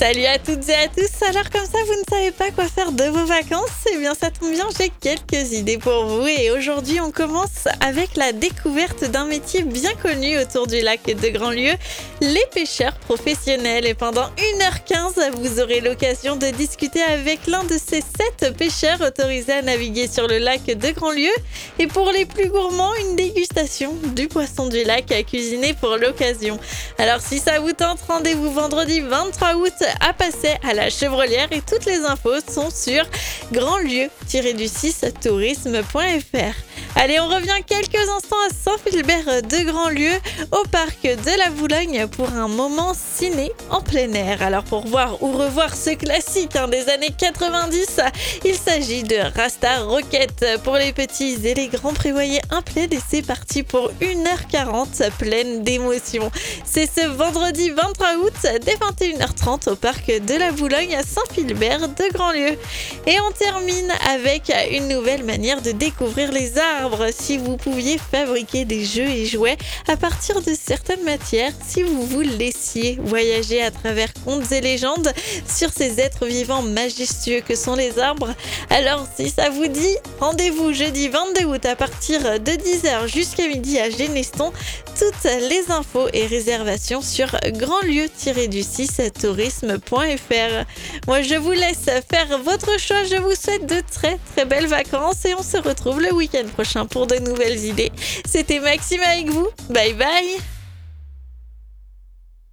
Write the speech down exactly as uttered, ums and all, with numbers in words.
Salut à toutes et à tous. Alors comme ça, vous ne savez pas quoi faire de vos vacances? Eh bien, ça tombe bien, j'ai quelques idées pour vous. Et aujourd'hui, on commence avec la découverte d'un métier bien connu autour du lac de Grandlieu, les pêcheurs professionnels. Et pendant une heure quinze, vous aurez l'occasion de discuter avec l'un de ces sept pêcheurs autorisés à naviguer sur le lac de Grandlieu. Et pour les plus gourmands, une dégustation du poisson du lac à cuisiner pour l'occasion. Alors si ça vous tente, rendez-vous vendredi vingt-trois août à Passet à la Chevrolière et toutes les infos sont sur grandlieu du six tourisme point f r. Allez, on revient quelques instants à Saint-Philbert de Grandlieu au parc de la Boulogne pour un moment ciné en plein air. Alors pour voir ou revoir ce classique hein, des années quatre-vingt-dix, il s'agit de Rasta Rocket. Pour les petits et les grands, prévoyez un plaid et c'est parti pour une heure quarante pleine d'émotions. C'est ce vendredi vingt-trois août dès vingt et une heures trente au parc de la Boulogne à Saint-Philbert de Grandlieu. Et on termine avec une nouvelle manière de découvrir les arbres. Si vous pouviez fabriquer des jeux et jouets à partir de certaines matières, si vous vous laissiez voyager à travers contes et légendes sur ces êtres vivants majestueux que sont les arbres, alors si ça vous dit, rendez-vous jeudi vingt-deux août à partir de dix heures jusqu'à midi à Géneston. Toutes les infos et réservations sur grandlieu du six tourisme point f r. Moi, je vous laisse faire votre choix. Je vous souhaite de très très belles vacances et on se retrouve le week-end prochain pour de nouvelles idées. C'était Maxime avec vous. Bye bye.